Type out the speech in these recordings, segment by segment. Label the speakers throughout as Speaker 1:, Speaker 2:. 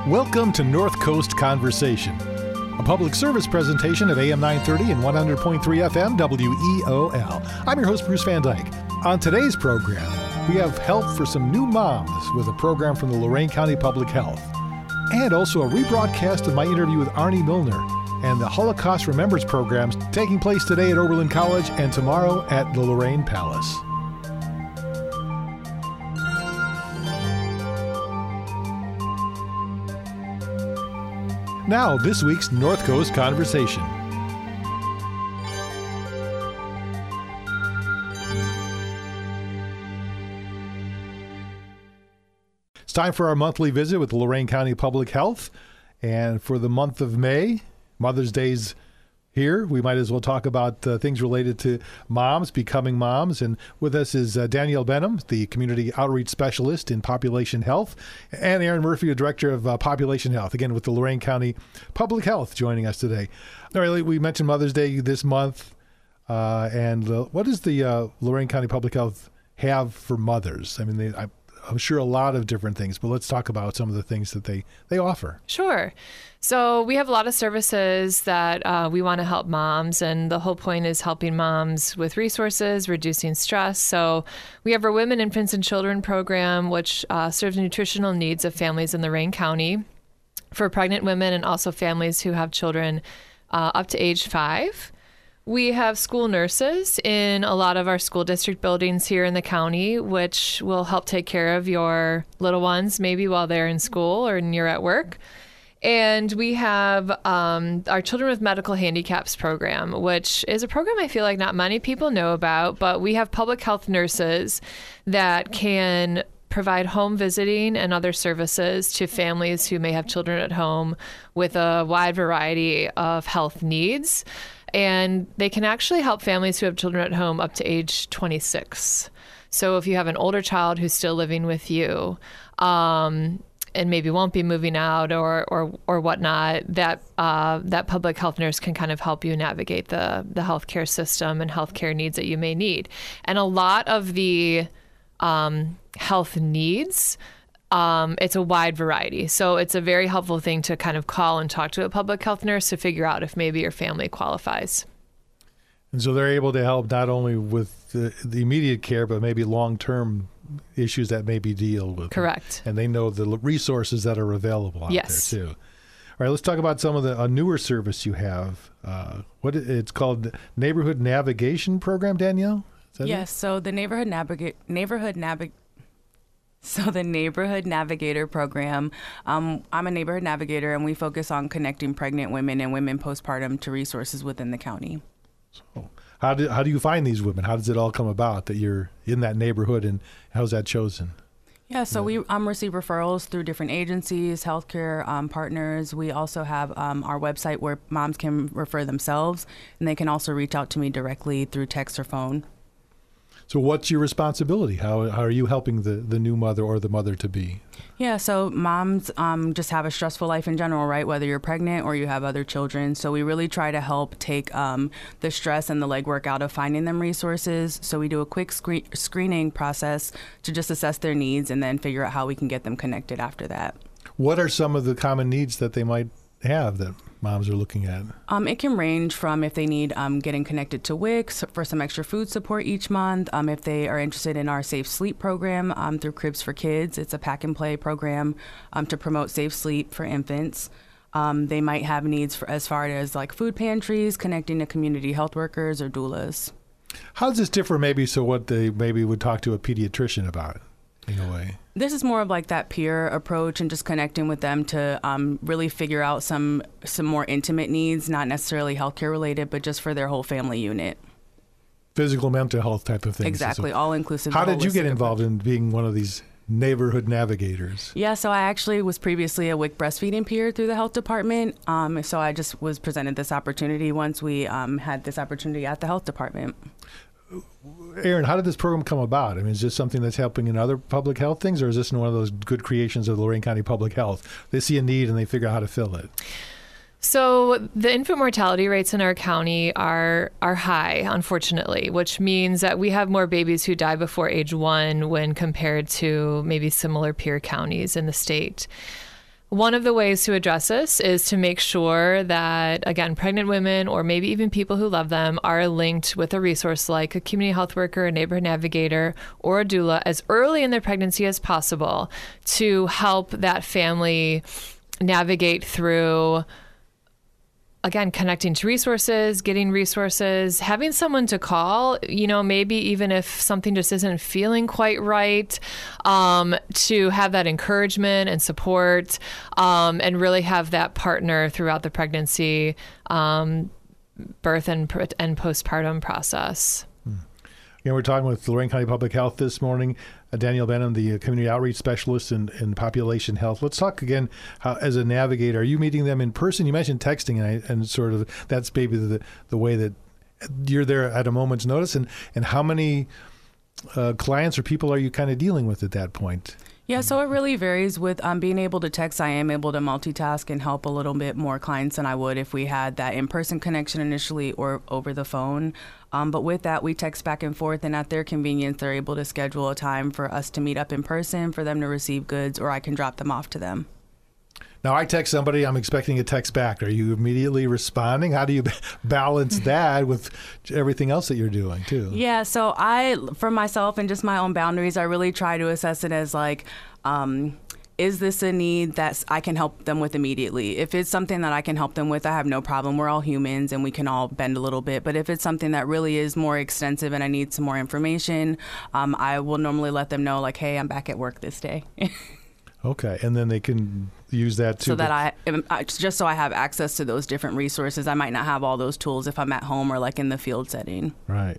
Speaker 1: Welcome to North Coast Conversation, a public service presentation of AM 930 and 100.3 FM WEOL. I'm your host, Bruce Van Dyke. On today's program, we have help for some new moms with a program from the Lorain County Public Health, and also a rebroadcast of my interview with Arnie Milner and the Holocaust Remembrance programs taking place today at Oberlin College and tomorrow at the Lorain Palace. Now, this week's North Coast Conversation. It's time for our monthly visit with Lorain County Public Health. And for the month of May, Mother's Day's here. We might as well talk about things related to moms, becoming moms. And with us is Danielle Benham, the Community Outreach Specialist in Population Health, and Aaron Murphy, the Director of Population Health, again with the Lorain County Public Health, joining us today. All right, we mentioned Mother's Day this month. What does the Lorain County Public Health have for mothers? I mean, I'm sure a lot of different things, but let's talk about some of the things that they offer.
Speaker 2: Sure. So we have a lot of services that we want to help moms, and the whole point is helping moms with resources, reducing stress. So we have our Women, Infants, and Children program, which serves nutritional needs of families in Lorain County for pregnant women and also families who have children up to age 5. We have school nurses in a lot of our school district buildings here in the county, which will help take care of your little ones maybe while they're in school or you're at work. And we have our Children with Medical Handicaps program, which is a program I feel like not many people know about, but we have public health nurses that can provide home visiting and other services to families who may have children at home with a wide variety of health needs. And they can actually help families who have children at home up to age 26. So if you have an older child who's still living with you, and maybe won't be moving out or whatnot, that public health nurse can kind of help you navigate the healthcare system and healthcare needs that you may need. And a lot of the health needs, it's a wide variety. So it's a very helpful thing to kind of call and talk to a public health nurse to figure out if maybe your family qualifies.
Speaker 1: And so they're able to help not only with the immediate care, but maybe long-term issues that maybe deal with.
Speaker 2: Correct.
Speaker 1: And they know the resources that are available out there too. All right, let's talk about some of the newer service you have. It's called Neighborhood Navigation Program, Danielle?
Speaker 3: Yes, so the Neighborhood Navigator program, I'm a neighborhood navigator, and we focus on connecting pregnant women and women postpartum to resources within the county.
Speaker 1: So how do you find these women? How does it all come about that you're in that neighborhood, and how's that chosen?
Speaker 3: Yeah, so we receive referrals through different agencies, healthcare partners. We also have our website where moms can refer themselves, and they can also reach out to me directly through text or phone.
Speaker 1: So what's your responsibility? How are you helping the new mother or the mother-to-be?
Speaker 3: Yeah, so moms just have a stressful life in general, right? Whether you're pregnant or you have other children. So we really try to help take the stress and the legwork out of finding them resources. So we do a quick screening process to just assess their needs and then figure out how we can get them connected after that.
Speaker 1: What are some of the common needs that they might have that moms are looking at?
Speaker 3: It can range from if they need getting connected to WICS for some extra food support each month. If they are interested in our Safe Sleep program through Cribs for Kids, it's a pack and play program to promote safe sleep for infants. They might have needs as far as like food pantries, connecting to community health workers or doulas.
Speaker 1: How does this differ maybe so what they maybe would talk to a pediatrician about in a way?
Speaker 3: This is more of like that peer approach and just connecting with them to really figure out some more intimate needs, not necessarily healthcare related, but just for their whole family unit.
Speaker 1: Physical, mental health type of things.
Speaker 3: Exactly,
Speaker 1: so,
Speaker 3: all inclusive.
Speaker 1: How did you get involved in being one of these neighborhood navigators?
Speaker 3: Yeah, so I actually was previously a WIC breastfeeding peer through the health department. So I just was presented this opportunity once we had this opportunity at the health department.
Speaker 1: Aaron, how did this program come about? I mean, is this something that's helping in other public health things, or is this one of those good creations of Lorain County Public Health? They see a need and they figure out how to fill it.
Speaker 2: So the infant mortality rates in our county are high, unfortunately, which means that we have more babies who die before age 1 when compared to maybe similar peer counties in the state. One of the ways to address this is to make sure that, again, pregnant women or maybe even people who love them are linked with a resource like a community health worker, a neighborhood navigator, or a doula as early in their pregnancy as possible to help that family navigate through, again, connecting to resources, getting resources, having someone to call, maybe even if something just isn't feeling quite right, to have that encouragement and support, and really have that partner throughout the pregnancy, birth and postpartum process.
Speaker 1: We're talking with Lorain County Public Health this morning. Danielle Benham, the community outreach specialist in population health. Let's talk again, as a navigator, are you meeting them in person? You mentioned texting, and sort of that's maybe the way that you're there at a moment's notice. And how many clients or people are you kind of dealing with at that point?
Speaker 3: Yeah, so it really varies. With being able to text, I am able to multitask and help a little bit more clients than I would if we had that in-person connection initially or over the phone. But with that, we text back and forth, and at their convenience, they're able to schedule a time for us to meet up in person, for them to receive goods, or I can drop them off to them.
Speaker 1: Now, I text somebody, I'm expecting a text back. Are you immediately responding? How do you balance that with everything else that you're doing, too?
Speaker 3: Yeah, so for myself and just my own boundaries, I really try to assess it as like, is this a need that I can help them with immediately? If it's something that I can help them with, I have no problem. We're all humans and we can all bend a little bit. But if it's something that really is more extensive and I need some more information, I will normally let them know, like, hey, I'm back at work this day.
Speaker 1: Okay, and then they can use that too.
Speaker 3: So that just so I have access to those different resources. I might not have all those tools if I'm at home or like in the field setting.
Speaker 1: Right.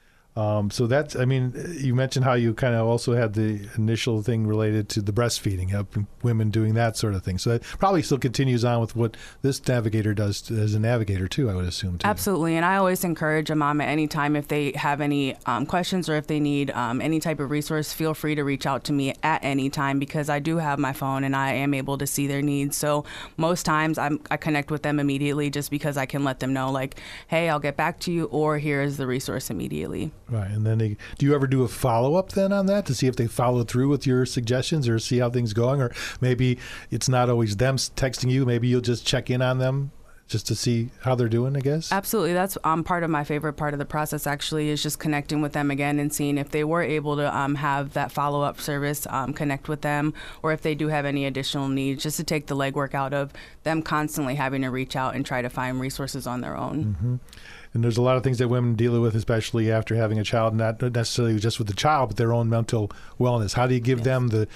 Speaker 1: So that's, you mentioned how you kind of also had the initial thing related to the breastfeeding, helping women doing that sort of thing. So that probably still continues on with what this navigator does as a navigator too, I would assume, too.
Speaker 3: Absolutely. And I always encourage a mom at any time, if they have any questions or if they need any type of resource, feel free to reach out to me at any time, because I do have my phone and I am able to see their needs. So most times I connect with them immediately just because I can let them know, like, hey, I'll get back to you, or here's the resource immediately.
Speaker 1: Right, and then do you ever do a follow-up then on that to see if they follow through with your suggestions or see how things going? Or maybe it's not always them texting you. Maybe you'll just check in on them just to see how they're doing, I guess?
Speaker 3: Absolutely. That's part of my favorite part of the process, actually, is just connecting with them again and seeing if they were able to have that follow-up service, connect with them, or if they do have any additional needs, just to take the legwork out of them constantly having to reach out and try to find resources on their own.
Speaker 1: Mm-hmm. And there's a lot of things that women deal with, especially after having a child, not necessarily just with the child, but their own mental wellness. How do you give them the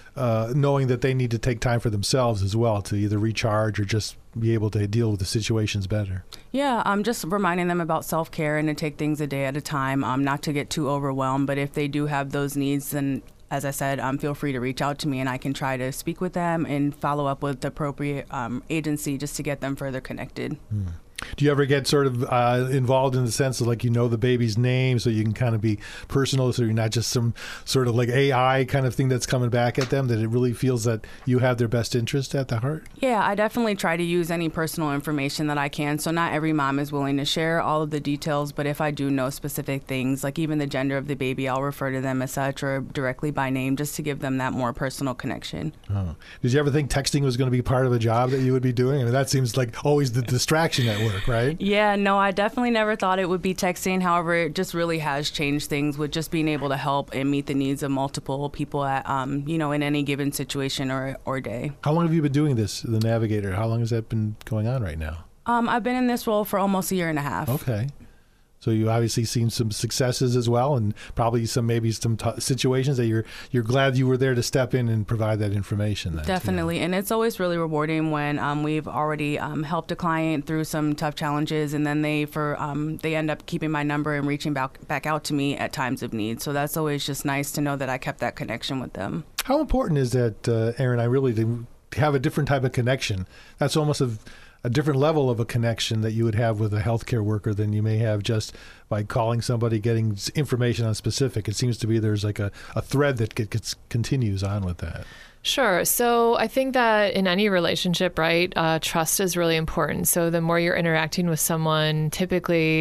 Speaker 1: knowing that they need to take time for themselves as well to either recharge or just be able to deal with the situations better?
Speaker 3: Yeah, just reminding them about self-care and to take things a day at a time, not to get too overwhelmed. But if they do have those needs, then, as I said, feel free to reach out to me and I can try to speak with them and follow up with the appropriate agency just to get them further connected.
Speaker 1: Do you ever get sort of involved in the sense of like the baby's name so you can kind of be personal, so you're not just some sort of like AI kind of thing that's coming back at them, that it really feels that you have their best interest at the heart?
Speaker 3: Yeah, I definitely try to use any personal information that I can. So not every mom is willing to share all of the details, but if I do know specific things, like even the gender of the baby, I'll refer to them as such or directly by name just to give them that more personal connection.
Speaker 1: Oh. Did you ever think texting was going to be part of a job that you would be doing? I mean, that seems like always the distraction at work, right?
Speaker 3: Yeah, no, I definitely never thought it would be texting. However, it just really has changed things with just being able to help and meet the needs of multiple people at, in any given situation or day.
Speaker 1: How long have you been doing this, the Navigator? How long has that been going on right now?
Speaker 3: I've been in this role for almost 1.5 years.
Speaker 1: Okay. So you obviously seen some successes as well, and probably some situations that you're glad you were there to step in and provide that information. Then,
Speaker 3: definitely, and it's always really rewarding when we've already helped a client through some tough challenges, and then they end up keeping my number and reaching back out to me at times of need. So that's always just nice to know that I kept that connection with them.
Speaker 1: How important is that, Erin? I really do have a different type of connection. That's almost a different level of a connection that you would have with a healthcare worker than you may have just by calling somebody, getting information on specific. It seems to be there's like a thread that continues on with that.
Speaker 2: Sure. So I think that in any relationship, right, trust is really important. So the more you're interacting with someone, typically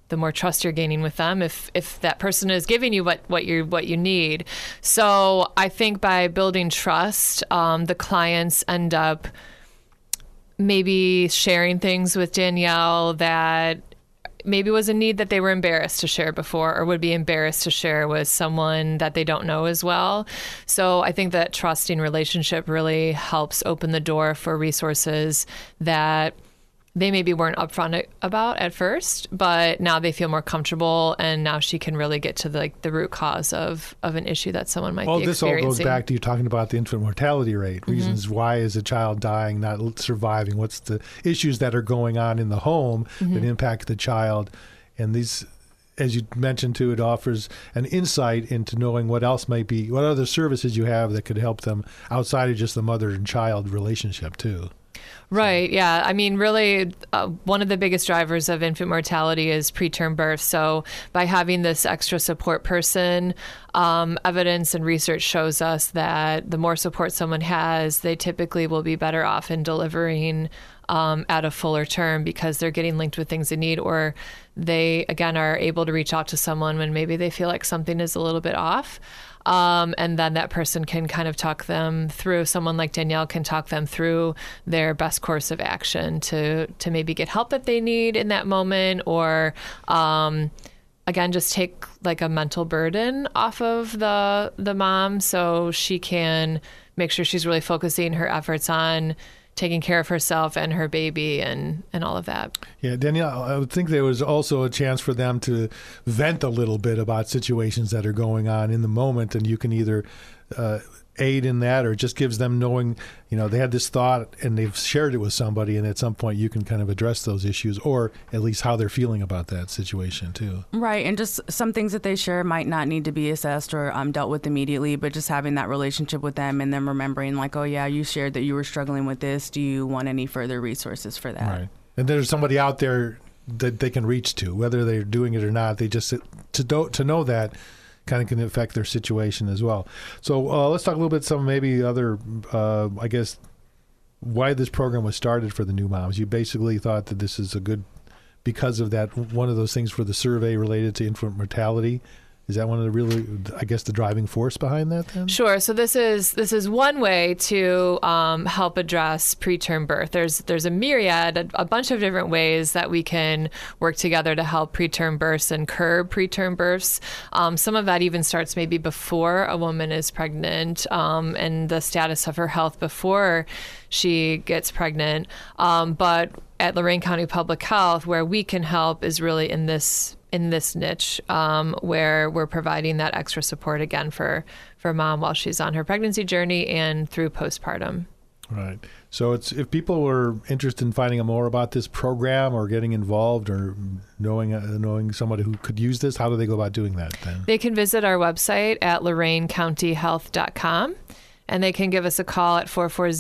Speaker 2: the more trust you're gaining with them if that person is giving you what you need. So I think by building trust, the clients end up maybe sharing things with Danielle that maybe was a need that they were embarrassed to share before or would be embarrassed to share with someone that they don't know as well. So I think that trusting relationship really helps open the door for resources that they maybe weren't upfront about at first, but now they feel more comfortable, and now she can really get to the root cause of an issue that someone might be experiencing.
Speaker 1: This all goes back to you talking about the infant mortality rate, reasons why is a child dying, not surviving, what's the issues that are going on in the home that impact the child. And these, as you mentioned too, it offers an insight into knowing what else might be, what other services you have that could help them outside of just the mother and child relationship too.
Speaker 2: Right. Yeah. I mean, really, one of the biggest drivers of infant mortality is preterm birth. So by having this extra support person, evidence and research shows us that the more support someone has, they typically will be better off in delivering at a fuller term because they're getting linked with things they need, or they, again, are able to reach out to someone when maybe they feel like something is a little bit off. And then that person can kind of talk them through, someone like Danielle can talk them through their best course of action to maybe get help that they need in that moment, or again, just take like a mental burden off of the mom so she can make sure she's really focusing her efforts on taking care of herself and her baby and all of that.
Speaker 1: Yeah, Danielle, I would think there was also a chance for them to vent a little bit about situations that are going on in the moment, and you can either aid in that, or it just gives them knowing, they had this thought and they've shared it with somebody, and at some point you can kind of address those issues, or at least how they're feeling about that situation too.
Speaker 3: Right, and just some things that they share might not need to be assessed or dealt with immediately, but just having that relationship with them and them remembering like, oh yeah, you shared that you were struggling with this. Do you want any further resources for that? Right,
Speaker 1: and there's somebody out there that they can reach to, whether they're doing it or not. They just to know that kind of can affect their situation as well. So let's talk a little bit some maybe other, I guess, why this program was started for the new moms. You basically thought that this is a good, because of that, one of those things for the survey related to infant mortality. Is that one of the really, I guess, the driving force behind that then?
Speaker 2: Sure. So this is one way to help address preterm birth. There's a myriad, a bunch of different ways that we can work together to help preterm births and curb preterm births. Some of that even starts maybe before a woman is pregnant, and the status of her health before she gets pregnant. But at Lorain County Public Health, where we can help is really in this niche, where we're providing that extra support again for mom while she's on her pregnancy journey and through postpartum.
Speaker 1: Right. So if people were interested in finding out more about this program or getting involved or knowing somebody who could use this, how do they go about doing that then?
Speaker 2: They can visit our website at LorainCountyHealth.com. And they can give us a call at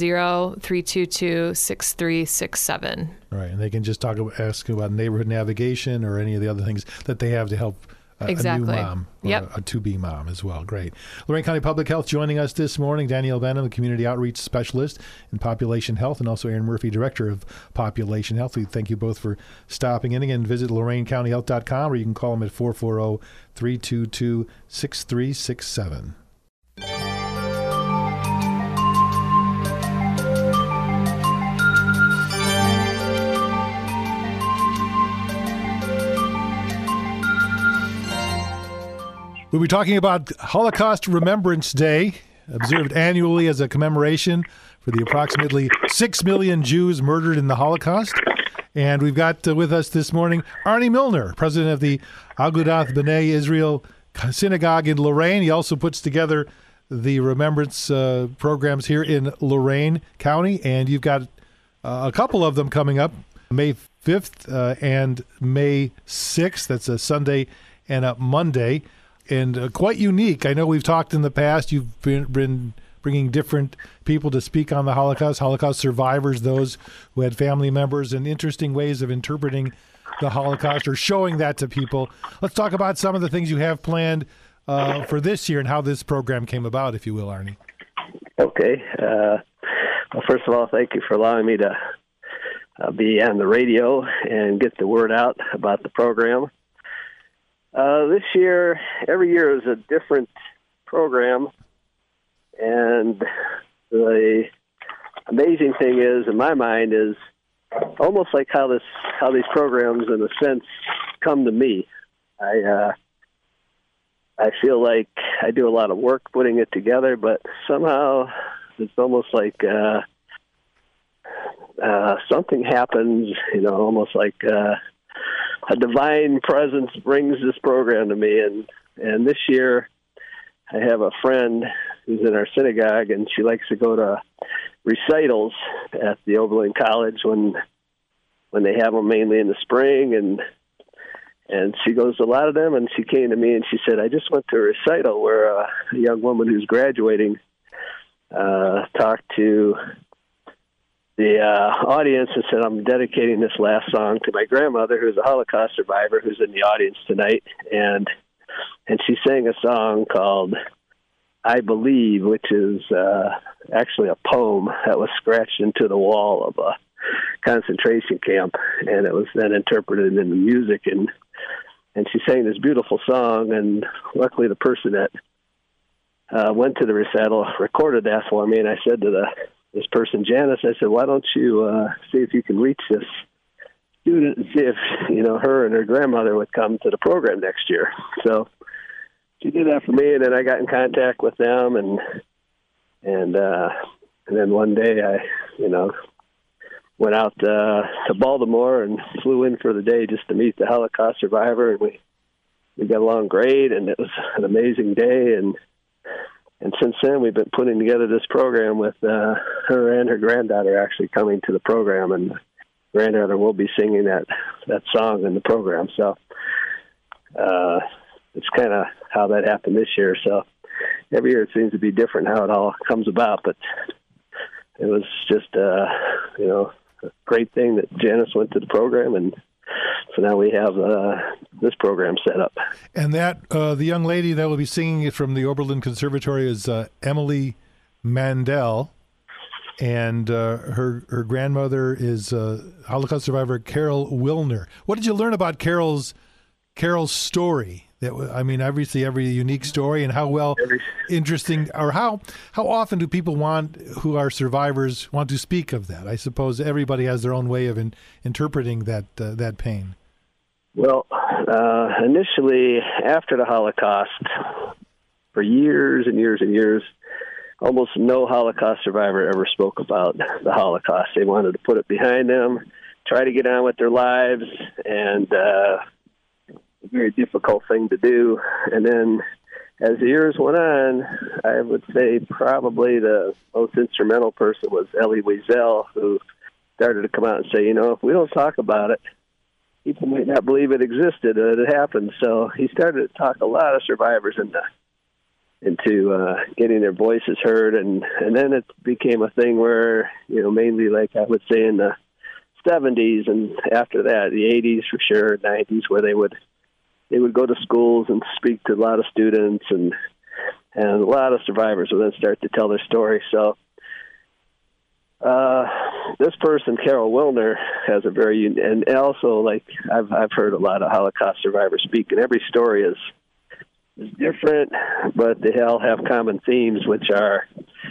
Speaker 2: 440-322-6367. Right,
Speaker 1: and they can just ask about neighborhood navigation or any of the other things that they have to help a new mom or a to-be mom as well. Great. Lorain County Public Health joining us this morning, Danielle Benham, the Community Outreach Specialist in Population Health, and also Aaron Murphy, Director of Population Health. We thank you both for stopping in. Again, visit LorainCountyHealth.com, or you can call them at 440-322-6367. We'll be talking about Holocaust Remembrance Day, observed annually as a commemoration for the approximately 6 million Jews murdered in the Holocaust. And we've got with us this morning Arnie Milner, president of the Agudath B'nai Israel Synagogue in Lorain. He also puts together the remembrance programs here in Lorain County. And you've got a couple of them coming up, May 5th and May 6th. That's a Sunday and a Monday. And quite unique. I know we've talked in the past. You've been bringing different people to speak on the Holocaust survivors, those who had family members, and interesting ways of interpreting the Holocaust or showing that to people. Let's talk about some of the things you have planned for this year and how this program came about, if you will, Arnie.
Speaker 4: Okay. Well, first of all, thank you for allowing me to be on the radio and get the word out about the program. This year, every year is a different program, and the amazing thing is, in my mind, is almost like how these programs, in a sense, come to me. I feel like I do a lot of work putting it together, but somehow it's almost like something happens, almost like a divine presence brings this program to me. And this year I have a friend who's in our synagogue, and she likes to go to recitals at the Oberlin College when they have them, mainly in the spring, and she goes to a lot of them, and she came to me and she said, I just went to a recital where a young woman who's graduating talked to the audience and said, I'm dedicating this last song to my grandmother, who's a Holocaust survivor, who's in the audience tonight. And she sang a song called I Believe, which is actually a poem that was scratched into the wall of a concentration camp, and it was then interpreted into music. And she sang this beautiful song, and luckily the person that went to the recital recorded that for me. And I said to this person, Janice, I said, why don't you see if you can reach this student and see if, her and her grandmother would come to the program next year. So she did that for me, and then I got in contact with them, and then one day I, went out to Baltimore and flew in for the day just to meet the Holocaust survivor, and we got along great, and it was an amazing day, and since then we've been putting together this program with her and her granddaughter actually coming to the program, and granddaughter will be singing that song in the program. So it's kind of how that happened this year. So every year it seems to be different how it all comes about, but it was just a great thing that Janice went to the program, and so now we have this program set up.
Speaker 1: And that the young lady that will be singing it from the Oberlin Conservatory is Emily Mandel, and her grandmother is Holocaust survivor Carol Wilner. What did you learn about Carol's story? Obviously every unique story, and how interesting, or how often do people who are survivors want to speak of that? I suppose everybody has their own way of interpreting that pain. Well,
Speaker 4: initially after the Holocaust, for years and years and years, almost no Holocaust survivor ever spoke about the Holocaust. They wanted to put it behind them, try to get on with their lives, and a very difficult thing to do. And then as the years went on, I would say probably the most instrumental person was Elie Wiesel, who started to come out and say, if we don't talk about it, people might not believe it existed, it happened. So he started to talk a lot of survivors into getting their voices heard. And then it became a thing where, mainly like I would say in the 70s, and after that, the 80s for sure, 90s, where they would go to schools and speak to a lot of students, and a lot of survivors would then start to tell their story. So this person, Carol Wilner, has a very and also, like, I've heard a lot of Holocaust survivors speak, and every story is different, but they all have common themes, which are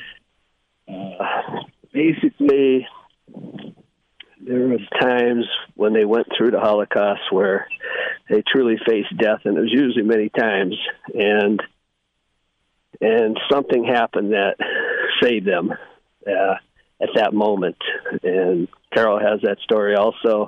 Speaker 4: basically there was times when they went through the Holocaust where they truly faced death, and it was usually many times, and something happened that saved them at that moment. And Carol has that story also.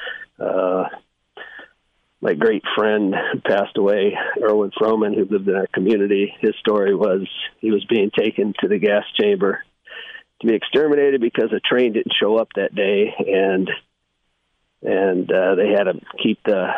Speaker 4: My great friend who passed away, Erwin Froman, who lived in our community, his story was he was being taken to the gas chamber to be exterminated because a train didn't show up that day, and they had to keep the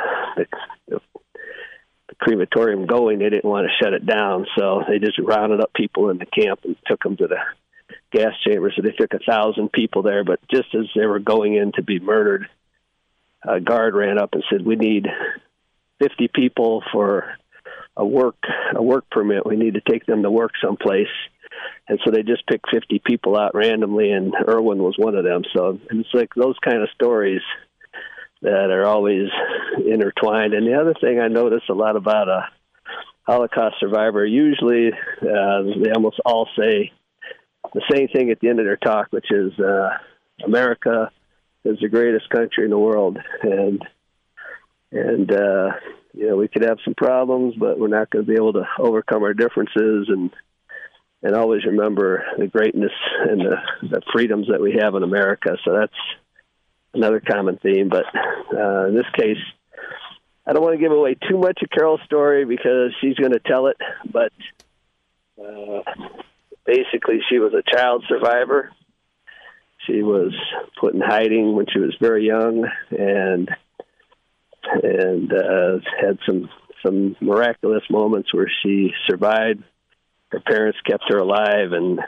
Speaker 4: crematorium going. They didn't want to shut it down, so they just rounded up people in the camp and took them to the gas chamber. So they took 1,000 people there, but just as they were going in to be murdered, a guard ran up and said, "We need 50 people for a work permit. We need to take them to work someplace." And so they just picked 50 people out randomly, and Erwin was one of them. So it's like those kind of stories that are always, intertwined. And the other thing I notice a lot about a Holocaust survivor, usually they almost all say the same thing at the end of their talk, which is America is the greatest country in the world. And we could have some problems, but we're not going to be able to overcome our differences and always remember the greatness and the freedoms that we have in America. So that's another common theme. But in this case, I don't want to give away too much of Carol's story because she's going to tell it. But basically, she was a child survivor. She was put in hiding when she was very young and had some miraculous moments where she survived. Her parents kept her alive, and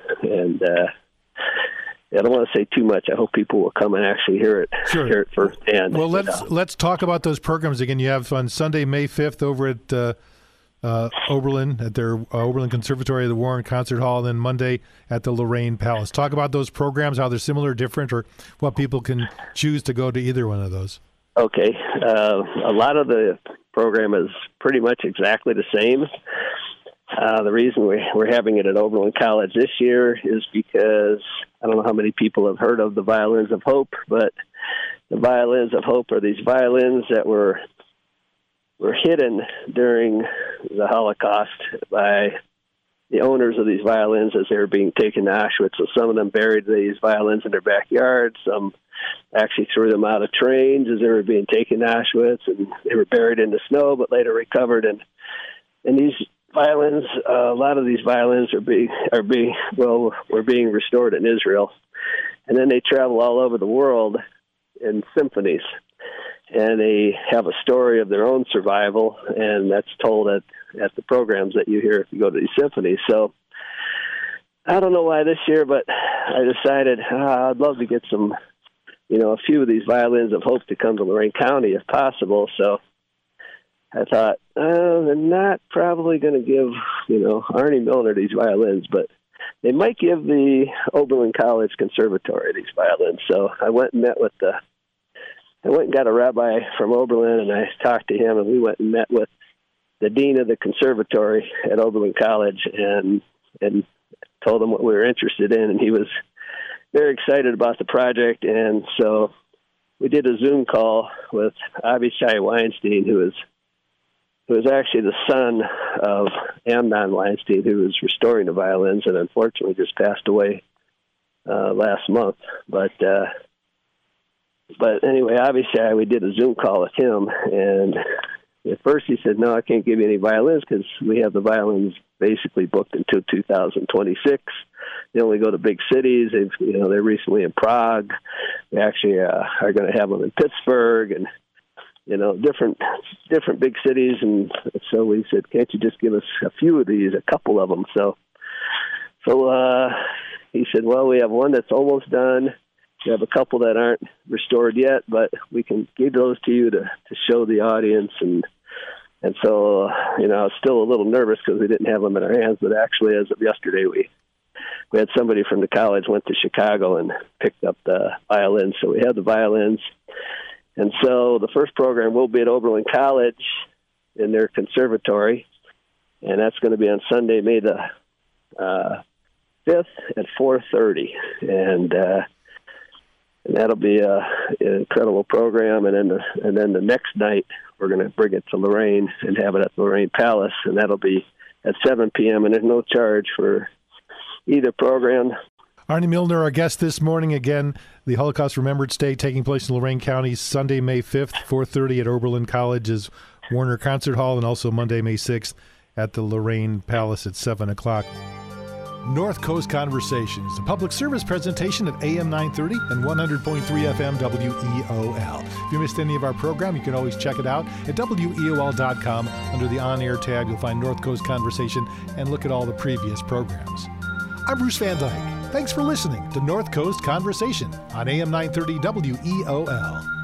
Speaker 4: I don't want to say too much. I hope people will come and actually hear it firsthand.
Speaker 1: Well, let's talk about those programs again. You have on Sunday, May 5th, over at Oberlin at their Oberlin Conservatory, the Warren Concert Hall, and then Monday at the Lorraine Palace. Talk about those programs, how they're similar, different, or what people can choose to go to either one of those. Okay.
Speaker 4: A lot of the program is pretty much exactly the same. The reason we're having it at Oberlin College this year is because I don't know how many people have heard of the Violins of Hope, but the Violins of Hope are these violins that were hidden during the Holocaust by the owners of these violins as they were being taken to Auschwitz. So some of them buried these violins in their backyard. Some actually threw them out of trains as they were being taken to Auschwitz, and they were buried in the snow but later recovered. And these violins, a lot of these violins were being restored in Israel, and then they travel all over the world in symphonies, and they have a story of their own survival, and that's told at the programs that you hear if you go to these symphonies. So I don't know why this year, but I decided I'd love to get some, a few of these Violins of Hope to come to Lorain County if possible. So I thought, they're not probably going to give, Arnie Milner these violins, but they might give the Oberlin College Conservatory these violins. So I went and got a rabbi from Oberlin, and I talked to him, and we went and met with the dean of the conservatory at Oberlin College and told him what we were interested in, and he was very excited about the project. And so we did a Zoom call with Avishai Weinstein, who is actually the son of Amnon Weinstein, who was restoring the violins and unfortunately just passed away last month. But anyway, Avishai, we did a Zoom call with him, and at first he said, no, I can't give you any violins because we have the violins basically booked until 2026. They only go to big cities. They're recently in Prague. We actually are going to have them in Pittsburgh and different big cities. And so we said, can't you just give us a few of these, a couple of them? So he said, well, we have one that's almost done. We have a couple that aren't restored yet, but we can give those to you to show the audience. And so, I was still a little nervous because we didn't have them in our hands, but actually as of yesterday, we had somebody from the college went to Chicago and picked up the violins. So we have the violins. And so the first program will be at Oberlin College in their conservatory, and that's going to be on Sunday, May the 5th at 4:30. And that'll be an incredible program. And then the next night, we're going to bring it to Lorain and have it at the Lorraine Palace, and that'll be at 7 p.m., and there's no charge for either program.
Speaker 1: Arnie Milner, our guest this morning. Again, the Holocaust Remembrance Day taking place in Lorain County, Sunday, May 5th, 4:30 at Oberlin College's Warner Concert Hall, and also Monday, May 6th at the Lorraine Palace at 7 o'clock. North Coast Conversations, a public service presentation at AM 930 and 100.3 FM WEOL. If you missed any of our program, you can always check it out at WEOL.com. Under the On-Air tab, you'll find North Coast Conversation and look at all the previous programs. I'm Bruce Van Dyke. Thanks for listening to North Coast Conversation on AM 930 WEOL.